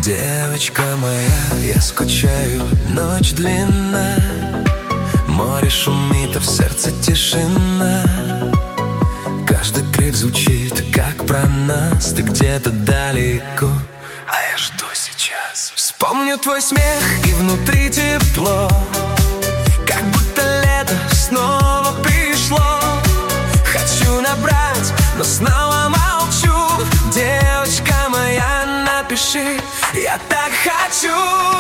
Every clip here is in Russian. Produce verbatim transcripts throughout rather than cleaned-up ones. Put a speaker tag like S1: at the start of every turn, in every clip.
S1: Девочка моя, я скучаю, ночь длинна, море шумит, а в сердце тишина. Каждый крик звучит, как про нас. Ты где-то далеко, а я жду сейчас. Вспомню твой смех, и внутри тепло, как будто лето снова пришло. Хочу набрать, но снова молчу. Девочка моя, напиши, я так хочу.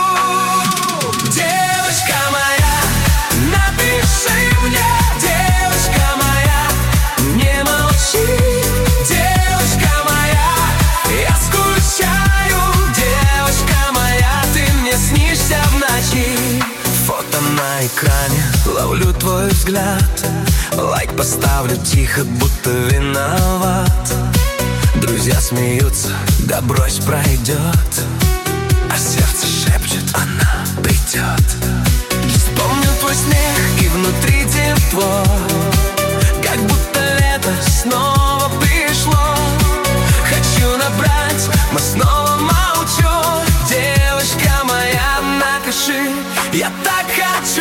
S1: Девочка моя, напиши мне. Девочка моя, не молчи. Девочка моя, я скучаю. Девочка моя, ты мне снишься в ночи. Фото на экране, ловлю твой взгляд. Лайк поставлю тихо, будто виноват. Друзья смеются, да брось, пройдет. А сердце шепчет, она придет. Вспомню твой смех, и внутри тепло, как будто лето снова пришло. Хочу набрать, но снова молчу. Девочка моя, напиши, я так хочу.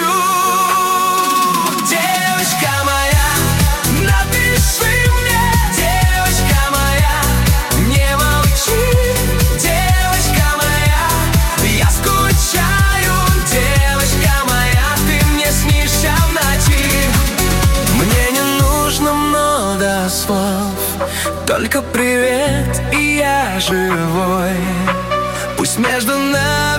S1: Девочка моя, напиши мне. Девочка моя, не молчи. Девочка моя, я скучаю. Девочка моя, ты мне снишься в ночи. Мне не нужно много слов, только привет, и я живой. Пусть между нами